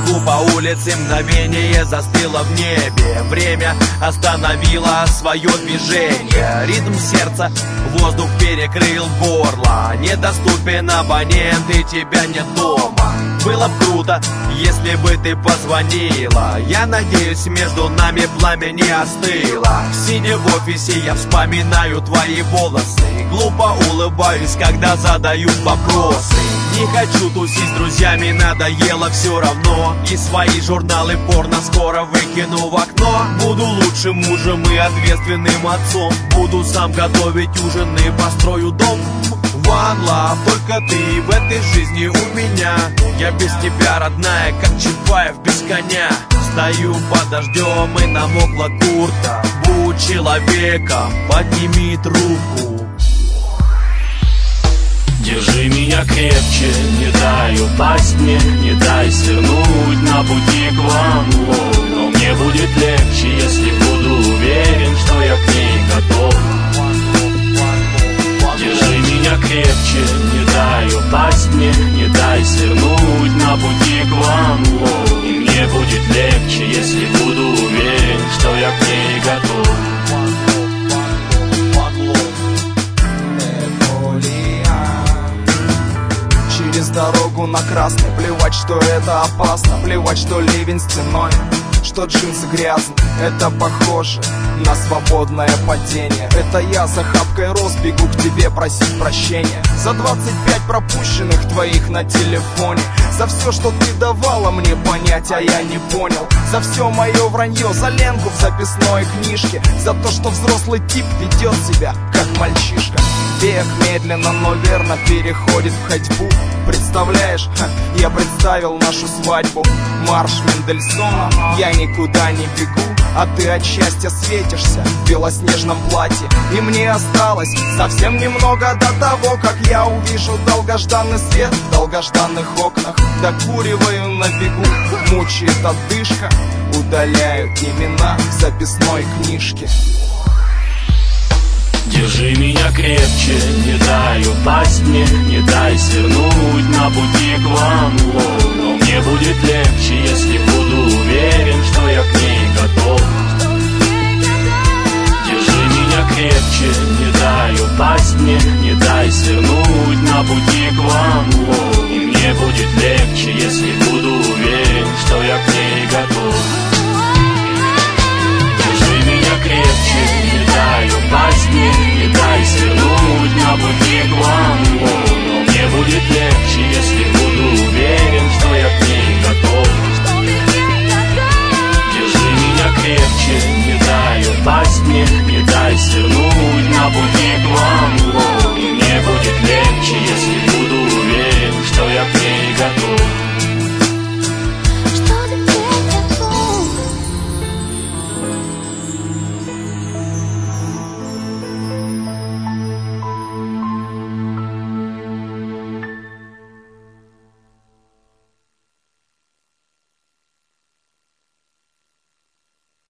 Иду по улице, мгновение застыло в небе. Время остановило свое движение. Ритм сердца, воздух перекрыл горло. Недоступен абонент и тебя нет дома. Было б круто, если бы ты позвонила. Я надеюсь, между нами пламя не остыло. Сидя в офисе, я вспоминаю твои волосы. Глупо улыбаюсь, когда задают вопросы. Не хочу тусить с друзьями, надоело все равно. И свои журналы порно скоро выкину в окно. Буду лучшим мужем и ответственным отцом. Буду сам готовить ужин и построю дом. One love, только ты в этой жизни у меня. Я без тебя, родная, как Чапаев без коня. Стою под дождем и намокла куртка. Будь человеком, подними трубку. Держи меня крепче, не дай упасть мне, не дай свернуть на пути к One Love. Но мне будет легче, если буду уверен, что я к ней готов. Держи меня крепче, не дай упасть мне, не дай свернуть на пути к One Love. И мне будет легче, если буду уверен, что я к ней готов. Через дорогу на красный, плевать, что это опасно. Плевать, что ливень стеной, что джинсы грязны. Это похоже на свободное падение. Это я за хапкой роз бегу к тебе просить прощения. За 25 пропущенных твоих на телефоне. За все, что ты давала мне понять, а я не понял. За все мое вранье, за ленку в записной книжке. За то, что взрослый тип ведет себя как мальчишка. Бег медленно, но верно переходит в ходьбу. Представляешь, я представил нашу свадьбу. Марш Мендельсона, я никуда не бегу. А ты от счастья светишься в белоснежном платье. И мне осталось совсем немного до того, как я увижу долгожданный свет в долгожданных окнах. Докуриваю на бегу, мучает одышка. Удаляю имена в записной книжке. Держи меня крепче, не дай упасть мне, не дай свернуть на пути к One Love. Но мне будет легче, если буду уверен, что я к ней готов. Держи меня крепче, не дай упасть мне, не дай свернуть на пути к One Love. И мне будет легче, если буду уверен, что я к ней готов. Держи меня крепче, не дай упасть мне, не дай свернуть на пути к One Love. Но мне будет легче, если буду уверен, что я к ней готов. Держи меня крепче, не дай упасть мне, не дай свернуть